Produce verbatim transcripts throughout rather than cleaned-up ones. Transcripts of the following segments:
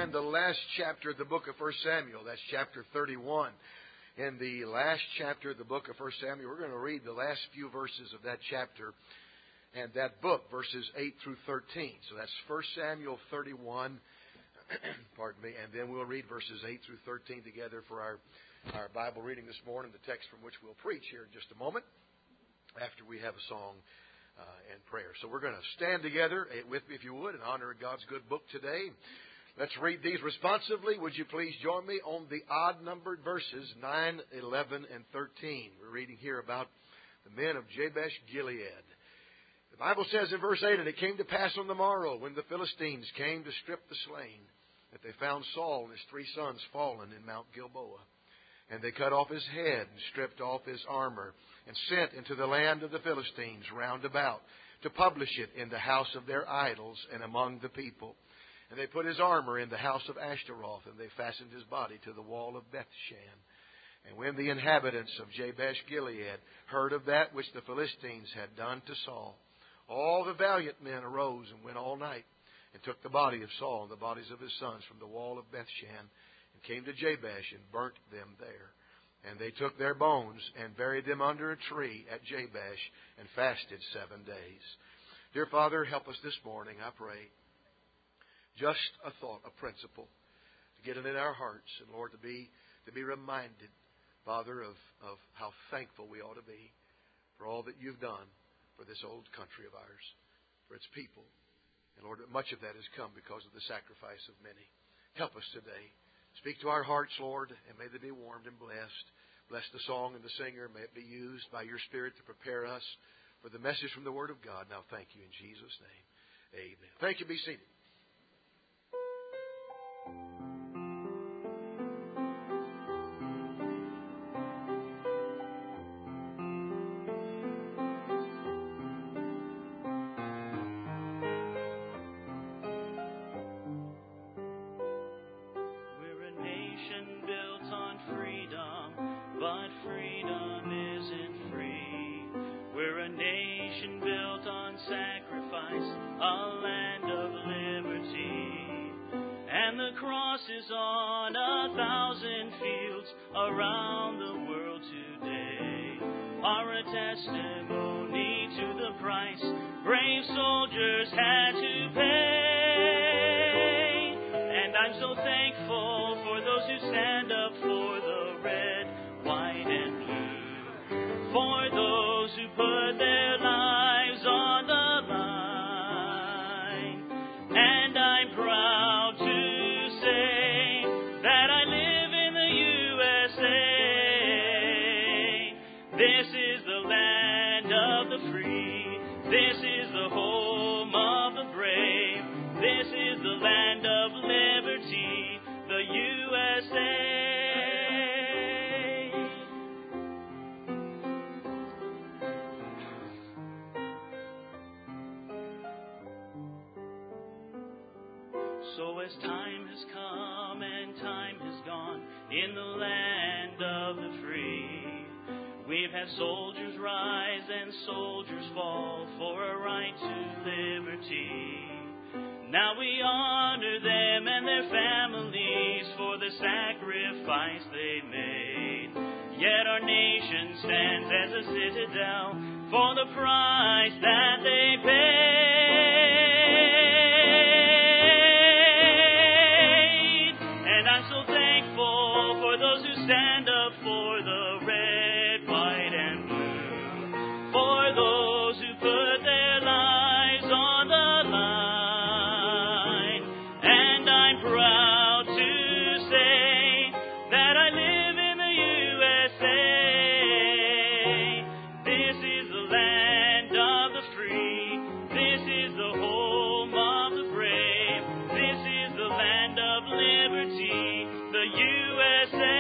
find the last chapter of the book of First Samuel. That's chapter thirty-one. In the last chapter of the book of First Samuel, we're going to read the last few verses of that chapter and that book, verses eight through thirteen. So that's First Samuel thirty-one, pardon me, and then we'll read verses eight through thirteen together for our, our Bible reading this morning, the text from which we'll preach here in just a moment after we have a song Uh, and prayer. So we're going to stand together with me, if you would, and honor God's good book today. Let's read these responsively. Would you please join me on the odd-numbered verses nine, eleven, and thirteen. We're reading here about the men of Jabesh Gilead. The Bible says in verse eight, "And it came to pass on the morrow, when the Philistines came to strip the slain, that they found Saul and his three sons fallen in Mount Gilboa. And they cut off his head and stripped off his armor, and sent into the land of the Philistines round about to publish it in the house of their idols and among the people. And they put his armor in the house of Ashtaroth, and they fastened his body to the wall of Bethshan. And when the inhabitants of Jabesh Gilead heard of that which the Philistines had done to Saul, all the valiant men arose and went all night, and took the body of Saul and the bodies of his sons from the wall of Bethshan, and came to Jabesh and burnt them there. And they took their bones and buried them under a tree at Jabesh, and fasted seven days." Dear Father, help us this morning, I pray. Just a thought, a principle, to get it in our hearts, and Lord, to be to be reminded, Father, of, of how thankful we ought to be for all that you've done for this old country of ours, for its people. And Lord, much of that has come because of the sacrifice of many. Help us today. Speak to our hearts, Lord, and may they be warmed and blessed. Bless the song and the singer. May it be used by your Spirit to prepare us for the message from the Word of God. Now, thank you in Jesus' name. Amen. Thank you. Be seated. On a thousand fields around the world today are a testimony to the price brave soldiers had to pay. And I'm so thankful for those who stand up for the red, white, and blue, for those who put their lives on the line. And I'm proud to this is the home of the brave. This is the land of liberty, the U S A. So as time has come and time has gone in the land of the free, we've had soldiers rise and soldiers fall for a right to liberty. Now we honor them and their families for the sacrifice they made. Yet our nation stands as a citadel for the price that they paid. And I'm so thankful for those who stand up for the red, white, and blue, for those who put their lives on the line. And I'm proud to say that I live in the U S A. This is the land of the free. This is the home of the brave. This is the land of liberty, the U S A.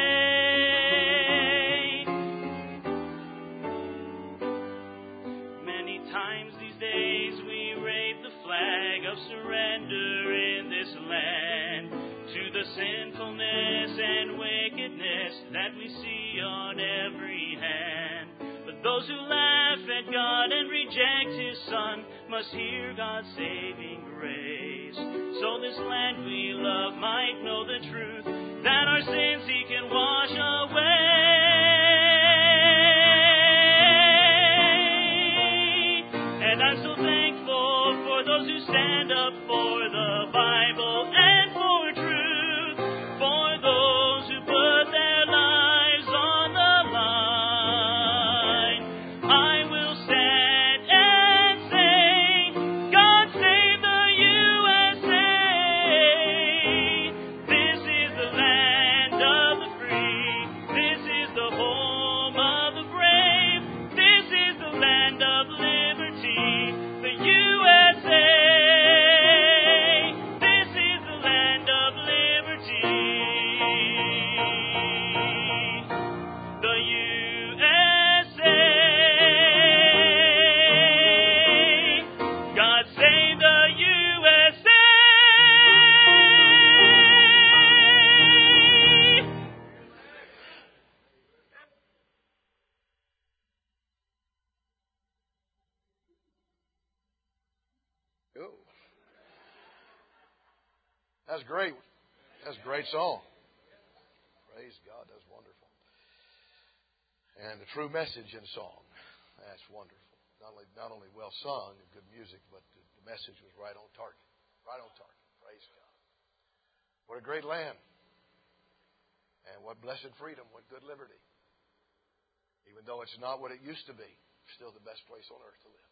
Of surrender in this land to the sinfulness and wickedness that we see on every hand. But those who laugh at God and reject His Son must hear God's saving grace. So this land we love might know the truth, that our sins He can wash away. And I'm so thankful for those who stand up for the Bible and for truth, for those who put their lives on the line. I will stand and say, God save the U S A. This is the land of the free. This is the home of the brave. This is the land of liberty, the U S A. This is the land of liberty, the U S A. God save the U S A. Oh. That's great. That's a great song. Praise God. That's wonderful. And a true message in song. That's wonderful. Not only not only well sung and good music, but the, the message was right on target. Right on target. Praise God. What a great land. And what blessed freedom. What good liberty. Even though it's not what it used to be, still the best place on earth to live.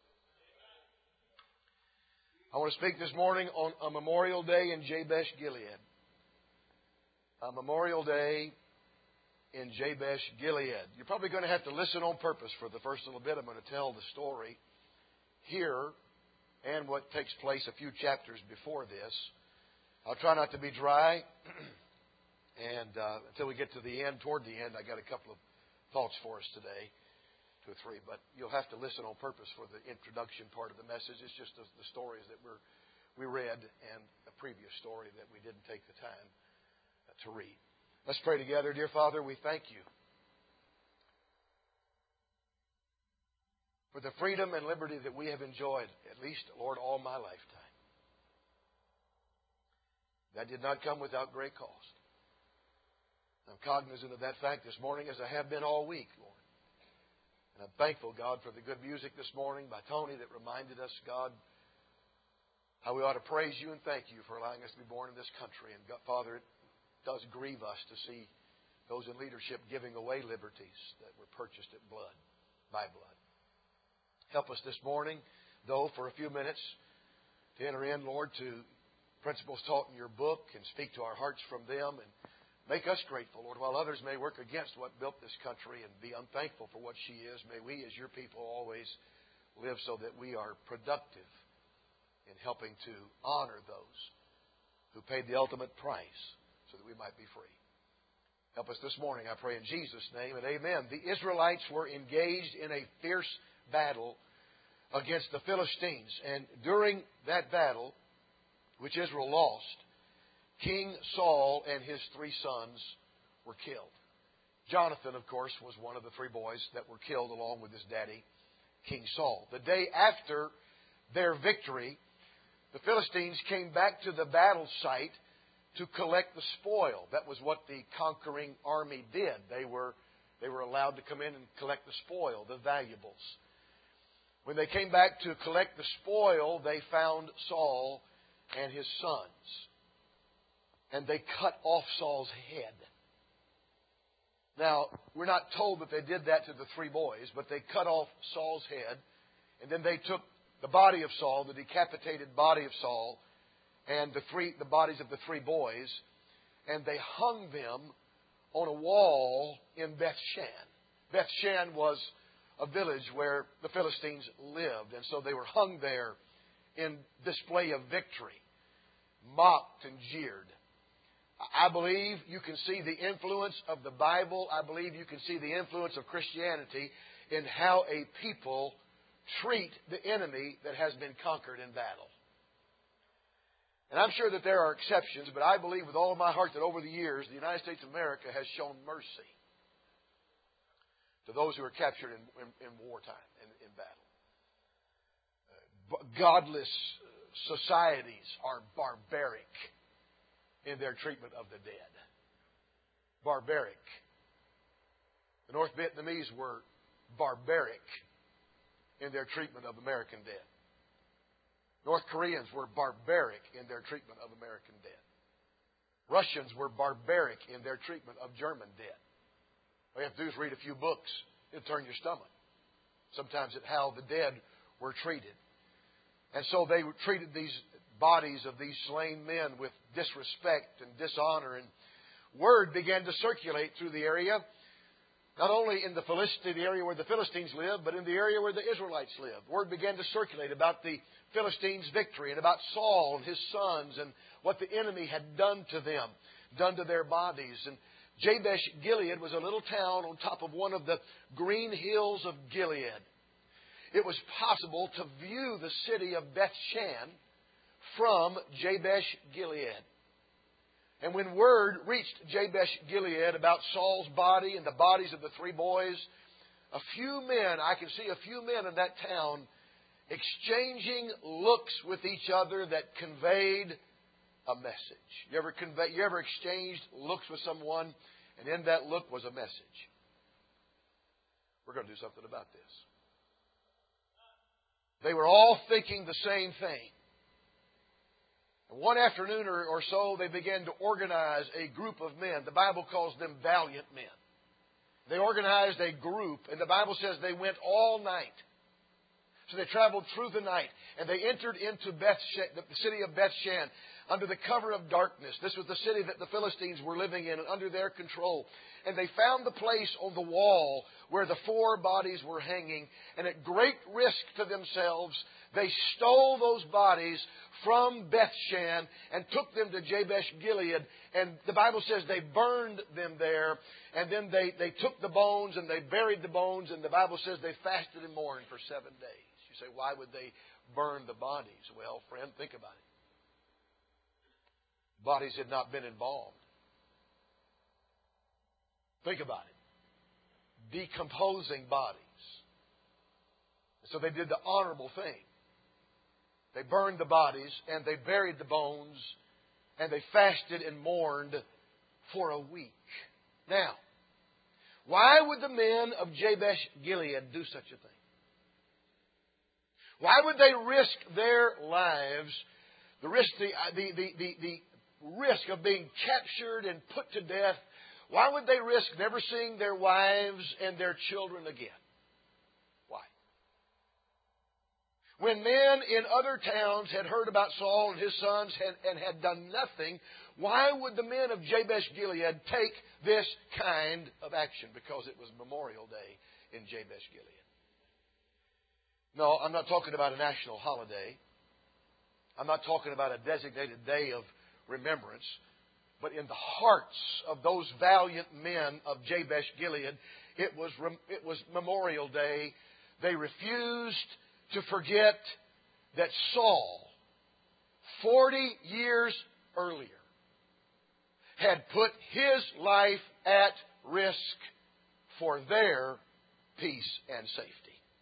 I want to speak this morning on a Memorial Day in Jabesh Gilead. A Memorial Day in Jabesh Gilead. You're probably going to have to listen on purpose for the first little bit. I'm going to tell the story here and what takes place a few chapters before this. I'll try not to be dry. And uh, until we get to the end, toward the end, I got a couple of thoughts for us today. Two or three, but you'll have to listen on purpose for the introduction part of the message. It's just the, the stories that we're, we read and a previous story that we didn't take the time to read. Let's pray together. Dear Father, we thank you for the freedom and liberty that we have enjoyed, at least, Lord, all my lifetime. That did not come without great cost. I'm cognizant of that fact this morning, as I have been all week, Lord. And I'm thankful, God, for the good music this morning by Tony that reminded us, God, how we ought to praise you and thank you for allowing us to be born in this country. And God, Father, it does grieve us to see those in leadership giving away liberties that were purchased at blood, by blood. Help us this morning, though, for a few minutes to enter in, Lord, to principles taught in your book and speak to our hearts from them and make us grateful, Lord. While others may work against what built this country and be unthankful for what she is, may we as your people always live so that we are productive in helping to honor those who paid the ultimate price so that we might be free. Help us this morning, I pray in Jesus' name, and amen. The Israelites were engaged in a fierce battle against the Philistines. And during that battle, which Israel lost, King Saul and his three sons were killed. Jonathan, of course, was one of the three boys that were killed along with his daddy, King Saul. The day after their victory, the Philistines came back to the battle site to collect the spoil. That was what the conquering army did. They were, they were allowed to come in and collect the spoil, the valuables. When they came back to collect the spoil, they found Saul and his sons. And they cut off Saul's head. Now, we're not told that they did that to the three boys, but they cut off Saul's head. And then they took the body of Saul, the decapitated body of Saul, and the three, the bodies of the three boys, and they hung them on a wall in Beth-shan. Beth-shan was a village where the Philistines lived, and so they were hung there in display of victory, mocked and jeered. I believe you can see the influence of the Bible. I believe you can see the influence of Christianity in how a people treat the enemy that has been conquered in battle. And I'm sure that there are exceptions, but I believe with all of my heart that over the years, the United States of America has shown mercy to those who are captured in, in, in wartime, in, in battle. godless societies are barbaric in their treatment of the dead. Barbaric. The North Vietnamese were barbaric in their treatment of American dead. North Koreans were barbaric in their treatment of American dead. Russians were barbaric in their treatment of German dead. All you have to do is read a few books. It'll turn your stomach. Sometimes at how the dead were treated. And so they treated these bodies of these slain men with disrespect and dishonor. And word began to circulate through the area, not only in the Philistine, the area where the Philistines lived, but in the area where the Israelites lived. Word began to circulate about the Philistines' victory and about Saul and his sons and what the enemy had done to them, done to their bodies. And Jabesh Gilead was a little town on top of one of the green hills of Gilead. It was possible to view the city of Bethshan from Jabesh Gilead. And when word reached Jabesh Gilead about Saul's body and the bodies of the three boys, a few men, I can see a few men in that town exchanging looks with each other that conveyed a message. You ever convey, you ever exchanged looks with someone, and in that look was a message? We're going to do something about this. They were all thinking the same thing. And one afternoon or, or so, they began to organize a group of men. The Bible calls them valiant men. They organized a group, and the Bible says they went all night. So they traveled through the night, and they entered into Bethshan, the city of Bethshan under the cover of darkness. This was the city that the Philistines were living in and under their control. And they found the place on the wall where the four bodies were hanging. And at great risk to themselves, they stole those bodies from Bethshan and took them to Jabesh Gilead. And the Bible says they burned them there. And then they, they took the bones and they buried the bones. And the Bible says they fasted and mourned for seven days. You say, why would they burn the bodies? Well, friend, think about it. Bodies had not been embalmed. Think about it. Decomposing bodies. So they did the honorable thing. They burned the bodies and they buried the bones and they fasted and mourned for a week. Now, why would the men of Jabesh Gilead do such a thing? Why would they risk their lives, the risk, the, the, the, the, the risk of being captured and put to death? Why would they risk never seeing their wives and their children again? Why? When men in other towns had heard about Saul and his sons had, and had done nothing, why would the men of Jabesh Gilead take this kind of action? Because it was Memorial Day in Jabesh Gilead. No, I'm not talking about a national holiday. I'm not talking about a designated day of remembrance. But in the hearts of those valiant men of Jabesh Gilead, it was, it was Memorial Day. They refused to forget that Saul, forty years earlier, had put his life at risk for their peace and safety.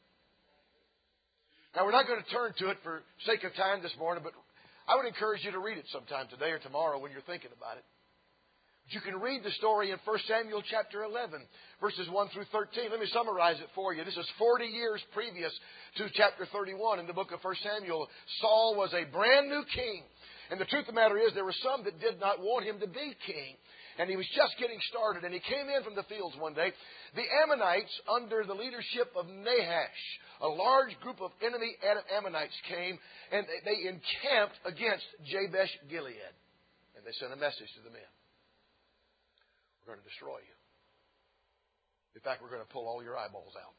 Now, we're not going to turn to it for sake of time this morning, but I would encourage you to read it sometime today or tomorrow when you're thinking about it. But you can read the story in First Samuel chapter eleven, verses one through thirteen. Let me summarize it for you. This is forty years previous to chapter thirty-one in the book of First Samuel. Saul was a brand new king. And the truth of the matter is there were some that did not want him to be king. And he was just getting started. And he came in from the fields one day. The Ammonites, under the leadership of Nahash, a large group of enemy Ammonites came and they encamped against Jabesh Gilead. And they sent a message to the men. We're going to destroy you. In fact, we're going to pull all your eyeballs out.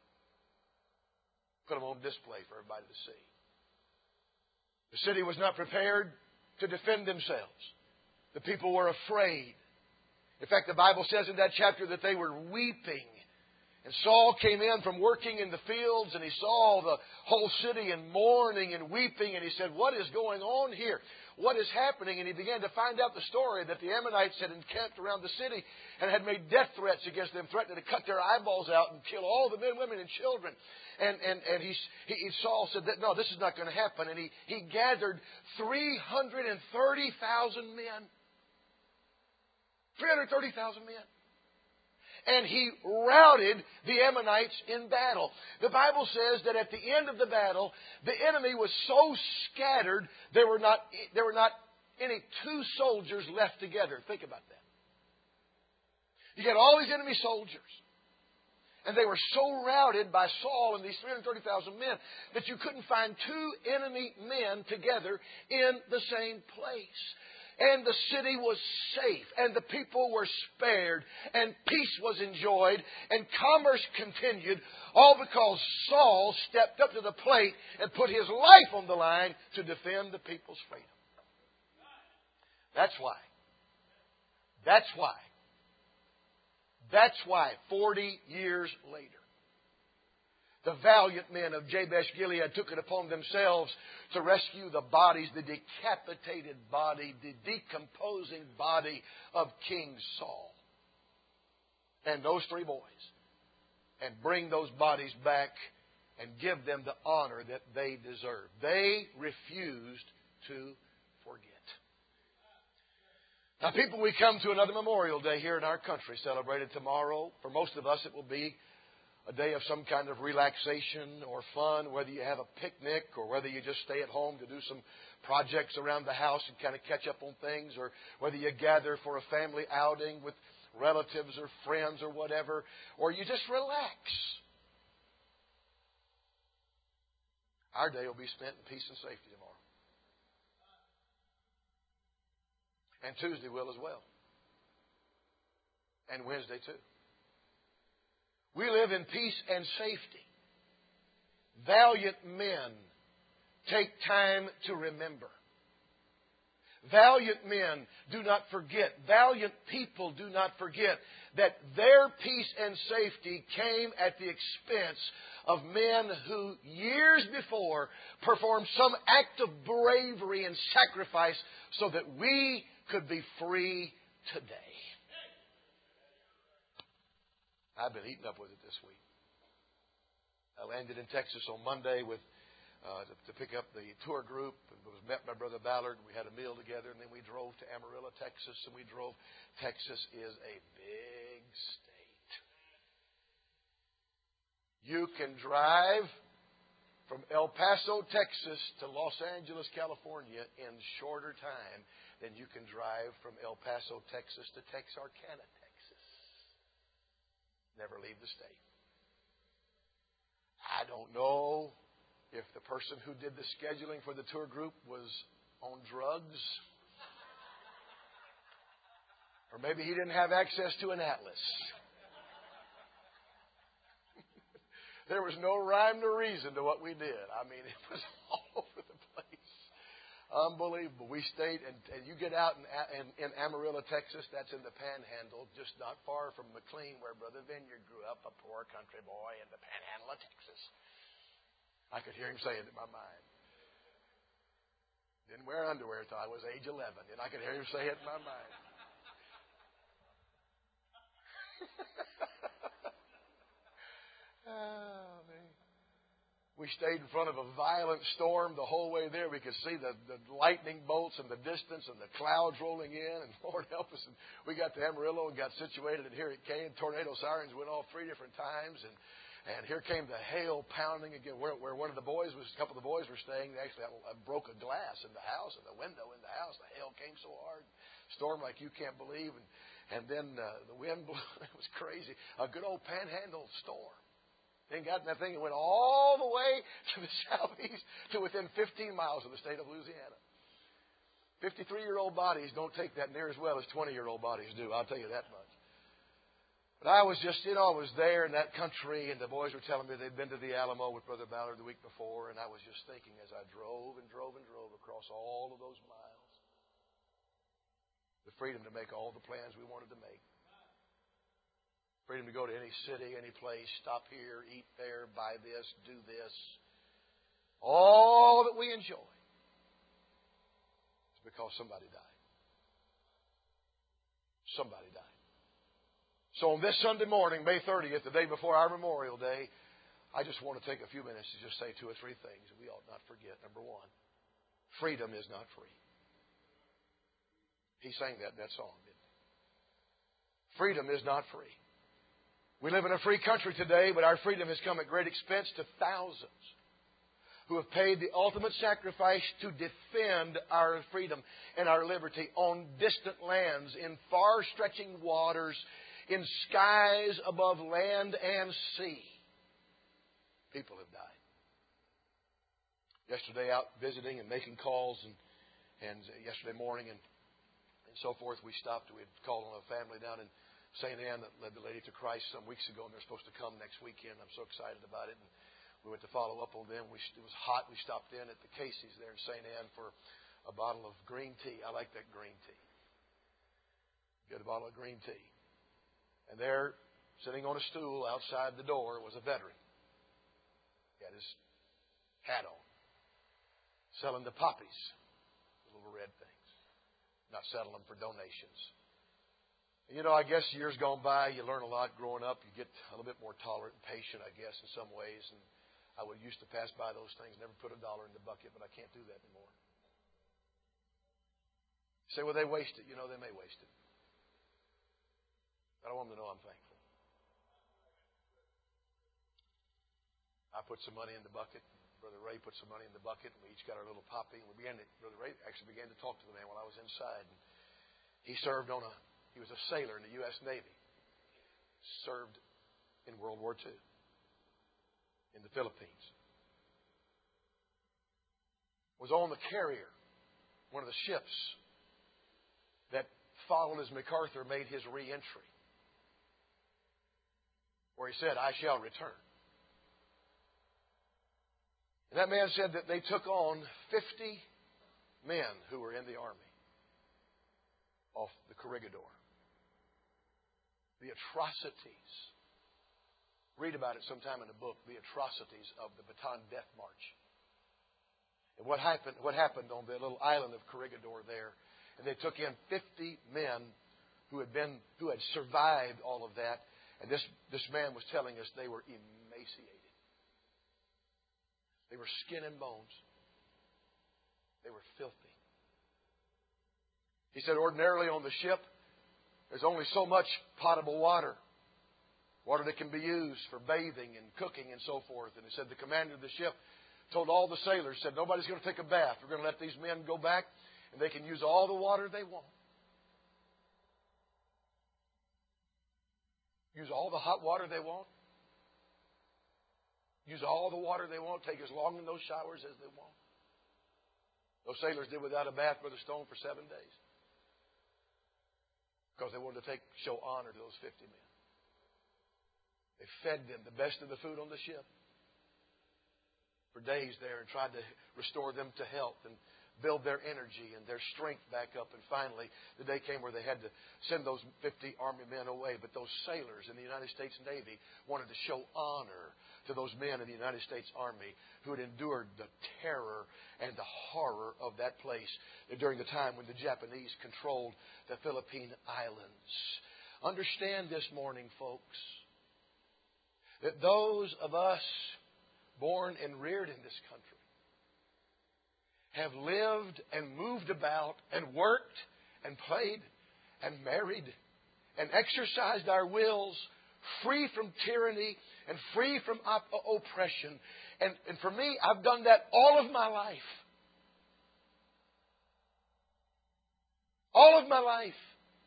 Put them on display for everybody to see. The city was not prepared to defend themselves. The people were afraid. In fact, the Bible says in that chapter that they were weeping And Saul came in from working in the fields, and he saw the whole city in mourning and weeping, and he said, "What is going on here? What is happening?" And he began to find out the story that the Ammonites had encamped around the city and had made death threats against them, threatening to cut their eyeballs out and kill all the men, women, and children. And, and, and he, he, Saul said that, no, this is not going to happen. And he, he gathered three hundred thirty thousand men. three hundred thirty thousand men. And he routed the Ammonites in battle. The Bible says that at the end of the battle, the enemy was so scattered, there were not, there were not any two soldiers left together. Think about that. You got all these enemy soldiers. And they were so routed by Saul and these three hundred thirty thousand men that you couldn't find two enemy men together in the same place. And the city was safe, and the people were spared, and peace was enjoyed, and commerce continued, all because Saul stepped up to the plate and put his life on the line to defend the people's freedom. That's why. That's why. That's why, forty years later, the valiant men of Jabesh Gilead took it upon themselves to rescue the bodies, the decapitated body, the decomposing body of King Saul. And those three boys. And bring those bodies back and give them the honor that they deserve. They refused to forget. Now, people, we come to another Memorial Day here in our country, celebrated tomorrow. For most of us, it will be a day of some kind of relaxation or fun, whether you have a picnic or whether you just stay at home to do some projects around the house and kind of catch up on things, or whether you gather for a family outing with relatives or friends or whatever, or you just relax. Our day will be spent in peace and safety tomorrow. And Tuesday will as well. And Wednesday too. We live in peace and safety. Valiant men take time to remember. Valiant men do not forget. Valiant people do not forget that their peace and safety came at the expense of men who years before performed some act of bravery and sacrifice so that we could be free today. I've been eating up with it this week. I landed in Texas on Monday with uh, to, to pick up the tour group. I was met by Brother Ballard. We had a meal together, and then we drove to Amarillo, Texas, and we drove. Texas is a big state. You can drive from El Paso, Texas, to Los Angeles, California, in shorter time than you can drive from El Paso, Texas, to Texarkana, Texas. Never leave the state. I don't know if the person who did the scheduling for the tour group was on drugs. Or maybe he didn't have access to an atlas. There was no rhyme or reason to what we did. I mean, it was all over the place. Unbelievable. We stayed, and, and you get out in, in, in Amarillo, Texas. That's in the Panhandle, just not far from McLean, where Brother Vineyard grew up, a poor country boy in the Panhandle of Texas. I could hear him say it in my mind. Didn't wear underwear until I was age eleven, and I could hear him say it in my mind. Oh, man. We stayed in front of a violent storm the whole way there. We could see the, the lightning bolts in the distance and the clouds rolling in. And Lord help us. And we got to Amarillo and got situated. And here it came. Tornado sirens went off three different times. And, and here came the hail pounding again. Where, where one of the boys was, a couple of the boys were staying. They actually broke a glass in the house, in the window in the house. The hail came so hard. Storm like you can't believe. And, and then uh, the wind blew. It was crazy. A good old Panhandle storm. Then got in that thing and went all the way to the southeast to within fifteen miles of the state of Louisiana. fifty-three-year-old bodies don't take that near as well as twenty-year-old bodies do. I'll tell you that much. But I was just, you know, I was there in that country, and the boys were telling me they'd been to the Alamo with Brother Ballard the week before, and I was just thinking as I drove and drove and drove across all of those miles, the freedom to make all the plans we wanted to make. Freedom to go to any city, any place, stop here, eat there, buy this, do this. All that we enjoy is because somebody died. Somebody died. So on this Sunday morning, May thirtieth, the day before our Memorial Day, I just want to take a few minutes to just say two or three things that we ought not forget. Number one, freedom is not free. He sang that in that song, didn't he? Freedom is not free. We live in a free country today, but our freedom has come at great expense to thousands who have paid the ultimate sacrifice to defend our freedom and our liberty on distant lands, in far-stretching waters, in skies above land and sea. People have died. Yesterday, out visiting and making calls, and, and yesterday morning and, and so forth, we stopped. We had called on a family down in Saint Anne that led the lady to Christ some weeks ago, and they're supposed to come next weekend. I'm so excited about it. And we went to follow up on them. We, it was hot. We stopped in at the Casey's there in Saint Anne for a bottle of green tea. I like that green tea. Get a bottle of green tea. And there, sitting on a stool outside the door, was a veteran. He had his hat on, selling the poppies, the little red things, not selling them for donations. You know, I guess years gone by, you learn a lot growing up. You get a little bit more tolerant and patient, I guess, in some ways. And I would used to pass by those things, never put a dollar in the bucket, but I can't do that anymore. You say, well, they waste it. You know, they may waste it. But I want them to know I'm thankful. I put some money in the bucket. Brother Ray put some money in the bucket, and we each got our little poppy. And we began to, Brother Ray actually began to talk to the man while I was inside. And he served on a He was a sailor in the U S Navy. Served in World War Two in the Philippines. Was on the carrier, one of the ships that followed as MacArthur made his re-entry, where he said, I shall return. And that man said that they took on fifty men who were in the Army off the Corregidor. The atrocities. Read about it sometime in the book, the atrocities of the Bataan Death March. And what happened, what happened on the little island of Corregidor there. And they took in fifty men who had been, who had survived all of that. And this, this man was telling us they were emaciated. They were skin and bones. They were filthy. He said ordinarily on the ship, there's only so much potable water. Water that can be used for bathing and cooking and so forth. And he said the commander of the ship told all the sailors, said, nobody's going to take a bath. We're going to let these men go back and they can use all the water they want. Use all the hot water they want. Use all the water they want. Take as long in those showers as they want. Those sailors did without a bath, Brother Stone, for seven days. Because they wanted to take show honor to those fifty men. They fed them the best of the food on the ship for days there and tried to restore them to health and build their energy and their strength back up. And finally, the day came where they had to send those fifty Army men away. But those sailors in the United States Navy wanted to show honor to those men in the United States Army who had endured the terror and the horror of that place during the time when the Japanese controlled the Philippine Islands. Understand this morning, folks, that those of us born and reared in this country have lived and moved about and worked and played and married and exercised our wills free from tyranny and free from op- oppression. And, and for me, I've done that all of my life. All of my life.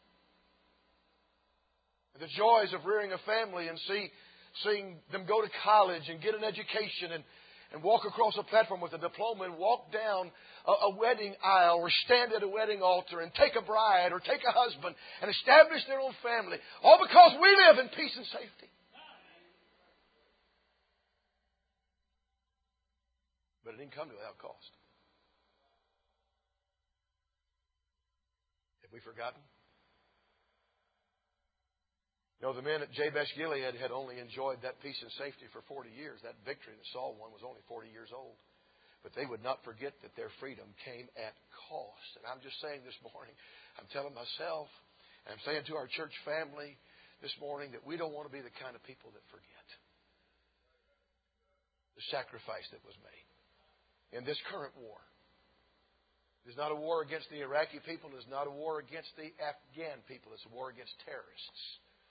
The joys of rearing a family and see, seeing them go to college and get an education and And walk across a platform with a diploma and walk down a, a wedding aisle or stand at a wedding altar and take a bride or take a husband and establish their own family. All because we live in peace and safety. But it didn't come without cost. Have we forgotten? You know, the men at Jabesh Gilead had only enjoyed that peace and safety for forty years. That victory that Saul won was only forty years old. But they would not forget that their freedom came at cost. And I'm just saying this morning, I'm telling myself, and I'm saying to our church family this morning, that we don't want to be the kind of people that forget the sacrifice that was made in this current war. It is not a war against the Iraqi people. It is not a war against the Afghan people. It's a war against terrorists.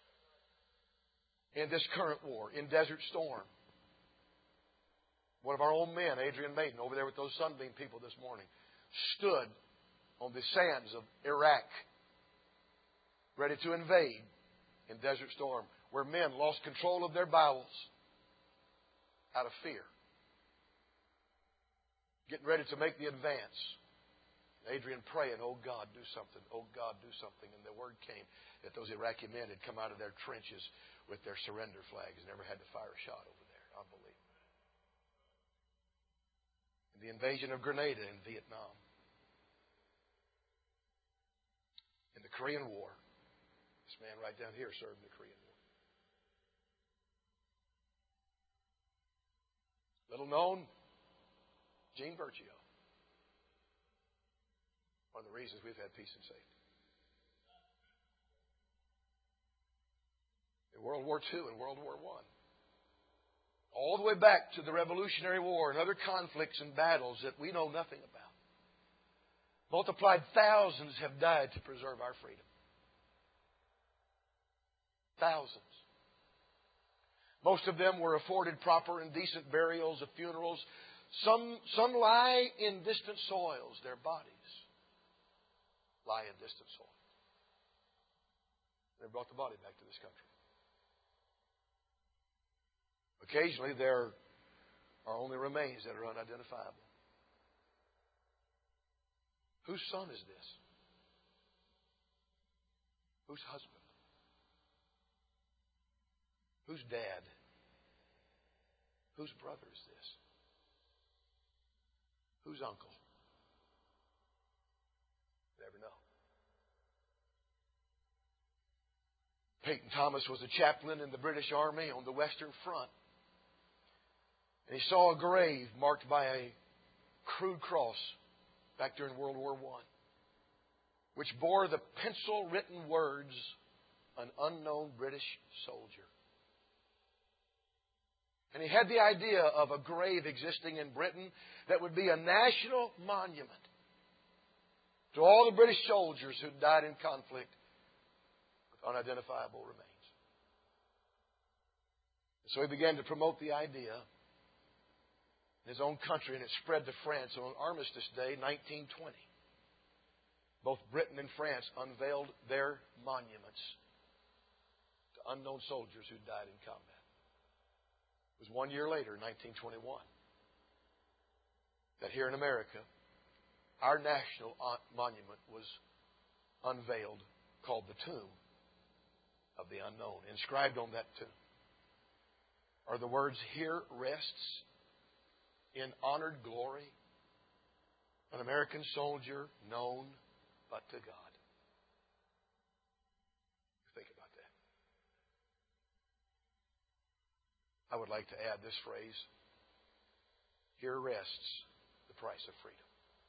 In this current war, in Desert Storm, one of our own men, Adrian Maiden, over there with those Sunbeam people this morning, stood on the sands of Iraq, ready to invade in Desert Storm, where men lost control of their bowels out of fear, getting ready to make the advance. Adrian praying, "Oh God, do something. Oh God, do something." And the word came that those Iraqi men had come out of their trenches with their surrender flags, never had to fire a shot over there. Unbelievable. And the invasion of Grenada in Vietnam. In the Korean War. This man right down here served in the Korean War. Little known, Gene Burchio. One of the reasons we've had peace and safety. In World War Two and World War One. All the way back to the Revolutionary War and other conflicts and battles that we know nothing about. Multiplied thousands have died to preserve our freedom. Thousands. Most of them were afforded proper and decent burials of funerals. Some, some lie in distant soils. Their bodies lie in distant soil. They brought the body back to this country. Occasionally there are only remains that are unidentifiable. Whose son is this? Whose husband? Whose dad? Whose brother is this? Whose uncle? Never know. Peyton Thomas was a chaplain in the British Army on the Western Front. And he saw a grave marked by a crude cross back during World War One, which bore the pencil-written words, "An unknown British soldier." And he had the idea of a grave existing in Britain that would be a national monument to all the British soldiers who died in conflict with unidentifiable remains. And so he began to promote the idea in his own country, and it spread to France. So on Armistice Day, nineteen twenty, both Britain and France unveiled their monuments to unknown soldiers who died in combat. It was one year later, nineteen twenty-one, that here in America, our national monument was unveiled, called the Tomb of the Unknown. Inscribed on that tomb are the words, "Here rests in honored glory an American soldier known but to God." Think about that. I would like to add this phrase, "Here rests the price of freedom."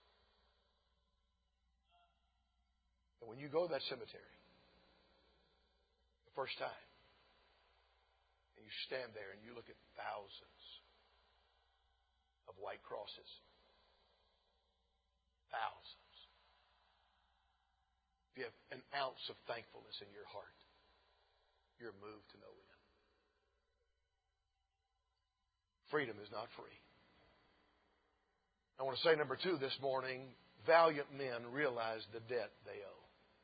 And when you go to that cemetery the first time, and you stand there and you look at thousands of white crosses, thousands, if you have an ounce of thankfulness in your heart, you're moved to no end. Freedom is not free. I want to say number two this morning, valiant men realize the debt they owe.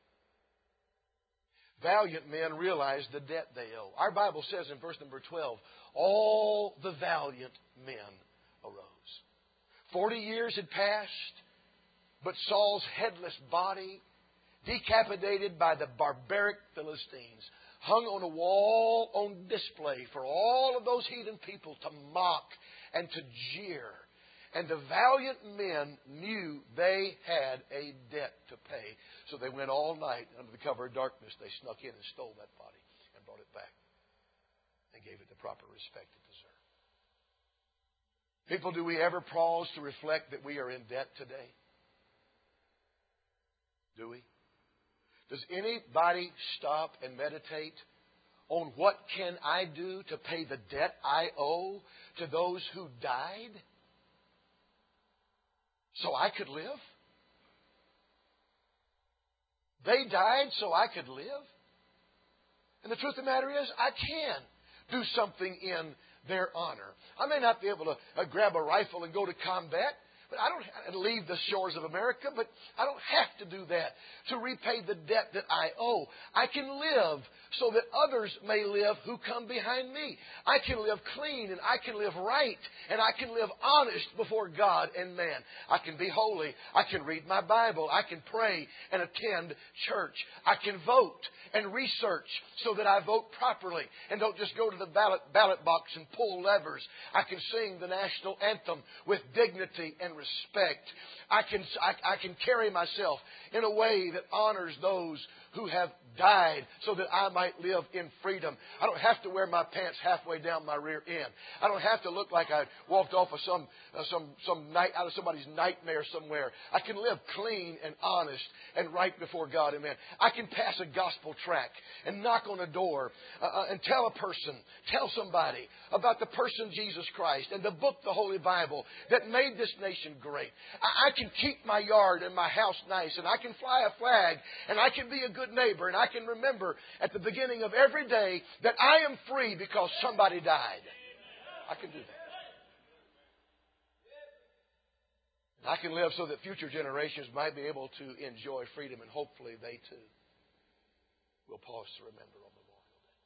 Valiant men realize the debt they owe. Our Bible says in verse number twelve, all the valiant men arose. Forty years had passed, but Saul's headless body, decapitated by the barbaric Philistines, hung on a wall on display for all of those heathen people to mock and to jeer. And the valiant men knew they had a debt to pay. So they went all night under the cover of darkness. They snuck in and stole that body and brought brought it back and gave it the proper respect it deserved. People, do we ever pause to reflect that we are in debt today? Do we? Does anybody stop and meditate on what can I do to pay the debt I owe to those who died so I could live? They died so I could live. And the truth of the matter is, I can do something in their honor. I may not be able to uh, grab a rifle and go to combat, but I don't have to leave the shores of America, but I don't have to do that to repay the debt that I owe. I can live so that others may live who come behind me. I can live clean and I can live right and I can live honest before God and man. I can be holy. I can read my Bible. I can pray and attend church. I can vote and research so that I vote properly and don't just go to the ballot, ballot box and pull levers. I can sing the national anthem with dignity and respect. I can, I, I can carry myself in a way that honors those who have died so that I might live in freedom. I don't have to wear my pants halfway down my rear end. I don't have to look like I walked off of some uh, some some night out of somebody's nightmare somewhere. I can live clean and honest and right before God and man. I can pass a gospel tract and knock on a door uh, and tell a person, tell somebody about the person Jesus Christ and the book, the Holy Bible, that made this nation great. I, I can keep my yard and my house nice, and I can fly a flag, and I can be a good neighbor, and I can remember at the beginning of every day that I am free because somebody died. I can do that. And I can live so that future generations might be able to enjoy freedom, and hopefully they too will pause to remember on Memorial Day.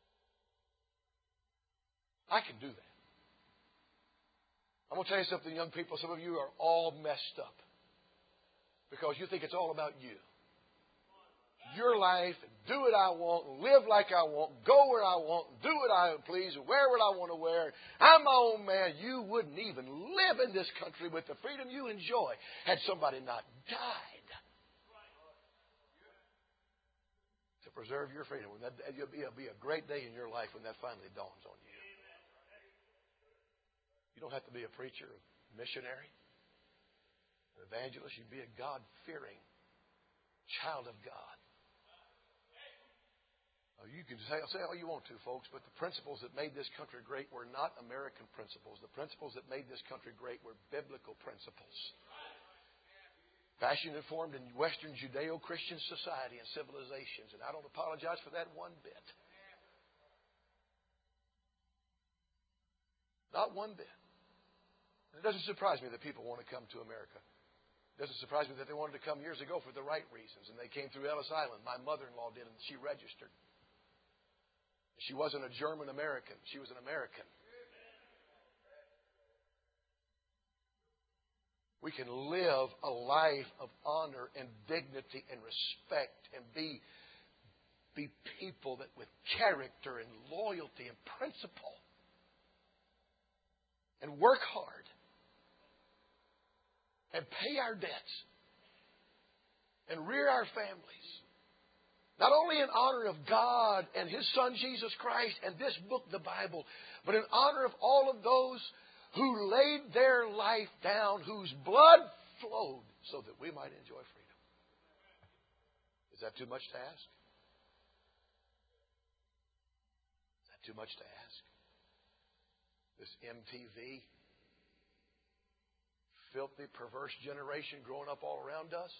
I can do that. I'm going to tell you something, young people. Some of you are all messed up because you think it's all about you. Your life, and do what I want, and live like I want, go where I want, do what I please, and wear what I want to wear. I'm my own man. You wouldn't even live in this country with the freedom you enjoy had somebody not died to preserve your freedom. That, it'll be, it'll be a great day in your life when that finally dawns on you. You don't have to be a preacher, a missionary, an evangelist. You be a God-fearing child of God. You can say, say all you want to, folks, but the principles that made this country great were not American principles. The principles that made this country great were biblical principles. Fashioned and formed in Western Judeo-Christian society and civilizations. And I don't apologize for that one bit. Not one bit. And it doesn't surprise me that people want to come to America. It doesn't surprise me that they wanted to come years ago for the right reasons. And they came through Ellis Island. My mother-in-law did, and she registered. She wasn't a German American. She was an American. We can live a life of honor and dignity and respect and be, be people that with character and loyalty and principle and work hard and pay our debts and rear our families. Not only in honor of God and His Son, Jesus Christ, and this book, the Bible, but in honor of all of those who laid their life down, whose blood flowed so that we might enjoy freedom. Is that too much to ask? Is that too much to ask? This M T V, filthy, perverse generation growing up all around us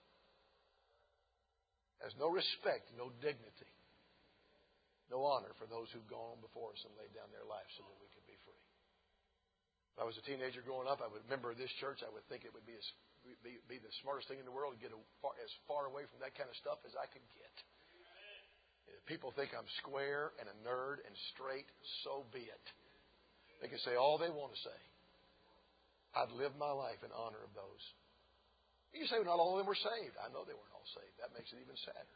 has no respect, no dignity, no honor for those who've gone before us and laid down their lives so that we could be free. If I was a teenager growing up, I would remember this church. I would think it would be, as, be, be the smartest thing in the world to get a far, as far away from that kind of stuff as I could get. If people think I'm square and a nerd and straight, so be it. They can say all they want to say. I've lived my life in honor of those. You say not all of them were saved. I know they weren't all saved. That makes it even sadder.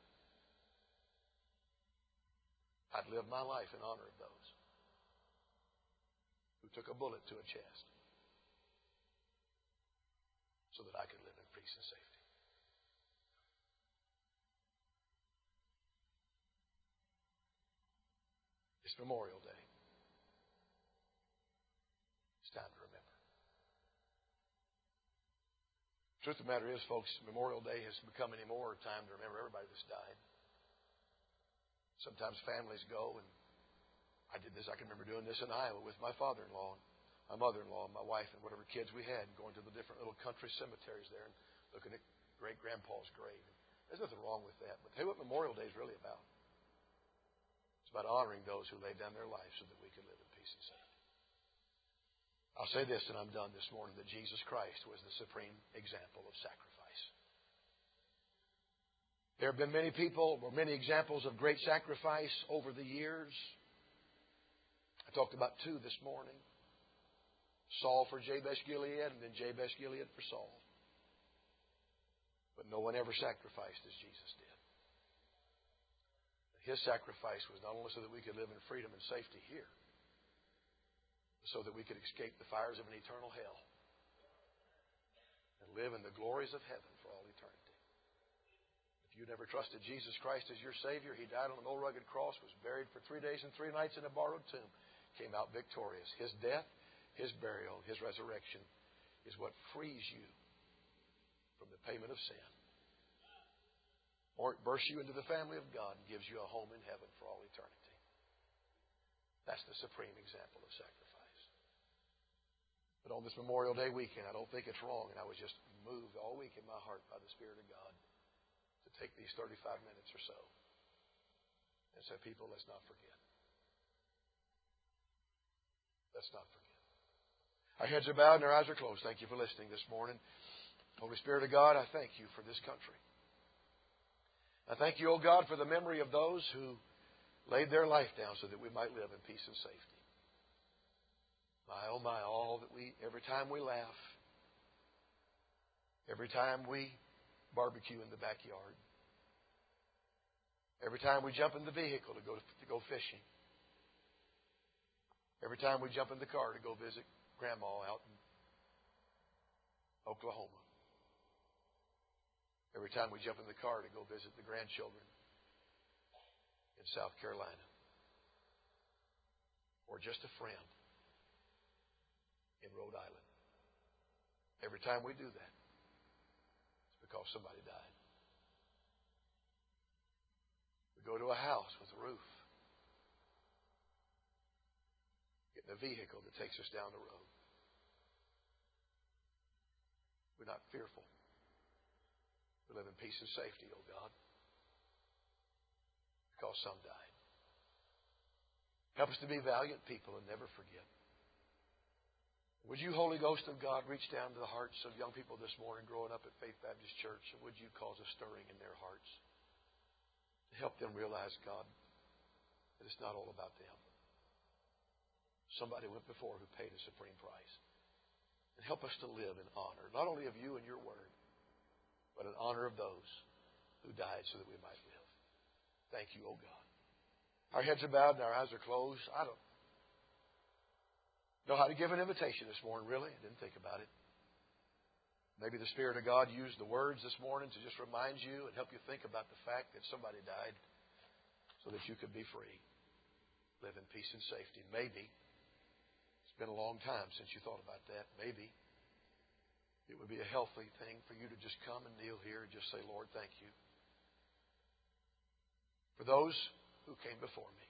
I'd lived my life in honor of those who took a bullet to a chest so that I could live in peace and safety. It's Memorial Day. It's time to remember. The truth of the matter is, folks, Memorial Day has become any more a time to remember everybody that's died. Sometimes families go, and I did this, I can remember doing this in Iowa with my father-in-law, my mother-in-law, my wife, and whatever kids we had, going to the different little country cemeteries there and looking at great-grandpa's grave. There's nothing wrong with that. But tell you what Memorial Day is really about. It's about honoring those who laid down their lives so that we could live in peace and safety. I'll say this, and I'm done this morning, that Jesus Christ was the supreme example of sacrifice. There have been many people, or many examples of great sacrifice over the years. I talked about two this morning. Saul for Jabesh Gilead, and then Jabesh Gilead for Saul. But no one ever sacrificed as Jesus did. His sacrifice was not only so that we could live in freedom and safety here, so that we could escape the fires of an eternal hell and live in the glories of heaven for all eternity. If you never trusted Jesus Christ as your Savior, He died on an old rugged cross, was buried for three days and three nights in a borrowed tomb, came out victorious. His death, His burial, His resurrection is what frees you from the payment of sin, or it bursts you into the family of God and gives you a home in heaven for all eternity. That's the supreme example of sacrifice. But on this Memorial Day weekend, I don't think it's wrong, and I was just moved all week in my heart by the Spirit of God to take these thirty-five minutes or so and say, people, let's not forget. Let's not forget. Our heads are bowed and our eyes are closed. Thank you for listening this morning. Holy Spirit of God, I thank you for this country. I thank you, O God, for the memory of those who laid their life down so that we might live in peace and safety. My, oh my, all that we, every time we laugh, every time we barbecue in the backyard, every time we jump in the vehicle to go to go fishing, every time we jump in the car to go visit Grandma out in Oklahoma, every time we jump in the car to go visit the grandchildren in South Carolina, or just a friend in Rhode Island. Every time we do that, it's because somebody died. We go to a house with a roof, get in a vehicle that takes us down the road. We're not fearful. We live in peace and safety, oh God, because some died. Help us to be valiant people and never forget. Would you, Holy Ghost of God, reach down to the hearts of young people this morning growing up at Faith Baptist Church, and would you cause a stirring in their hearts to help them realize, God, that it's not all about them. Somebody went before who paid a supreme price. And help us to live in honor, not only of you and your word, but in honor of those who died so that we might live. Thank you, O God. Our heads are bowed and our eyes are closed. I don't know how to give an invitation this morning, really. I didn't think about it. Maybe the Spirit of God used the words this morning to just remind you and help you think about the fact that somebody died so that you could be free, live in peace and safety. Maybe it's been a long time since you thought about that. Maybe it would be a healthy thing for you to just come and kneel here and just say, Lord, thank you for those who came before me,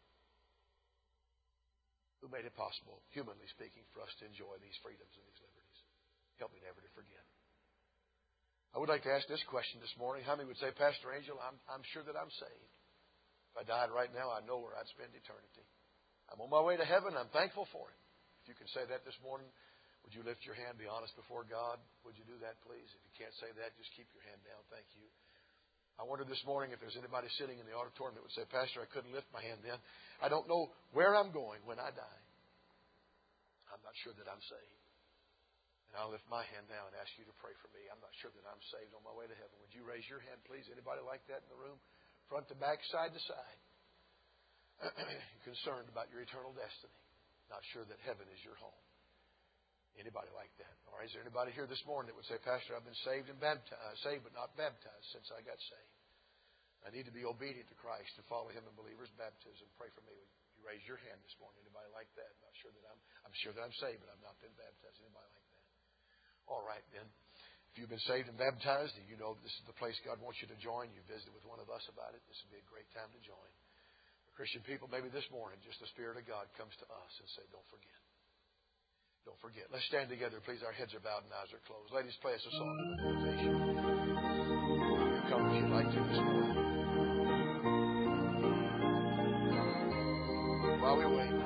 who made it possible, humanly speaking, for us to enjoy these freedoms and these liberties. Help me never to forget. I would like to ask this question this morning. How many would say, Pastor Angel, I'm, I'm sure that I'm saved. If I died right now, I know where I'd spend eternity. I'm on my way to heaven. I'm thankful for it. If you can say that this morning, would you lift your hand, be honest before God? Would you do that, please? If you can't say that, just keep your hand down. Thank you. I wonder this morning if there's anybody sitting in the auditorium that would say, Pastor, I couldn't lift my hand then. I don't know where I'm going when I die. I'm not sure that I'm saved. And I'll lift my hand now and ask you to pray for me. I'm not sure that I'm saved on my way to heaven. Would you raise your hand, please? Anybody like that in the room? Front to back, side to side. Concerned about your eternal destiny. Not sure that heaven is your home. Anybody like that? All right, is there anybody here this morning that would say, Pastor, I've been saved and baptized, saved but not baptized since I got saved. I need to be obedient to Christ and follow Him in believer's baptism. Pray for me. Would you You raise your hand this morning. Anybody like that? I'm not sure that I'm. I'm sure that I'm saved, but I've not been baptized. Anybody like that? All right, then. If you've been saved and baptized, and you know this is the place God wants you to join, you visited with one of us about it. This would be a great time to join. Christian people, maybe this morning, just the Spirit of God comes to us and say, "Don't forget." Don't forget. Let's stand together, please. Our heads are bowed and eyes are closed. Ladies, play us a song of invitation. You come if you'd like to this morning. While we wait.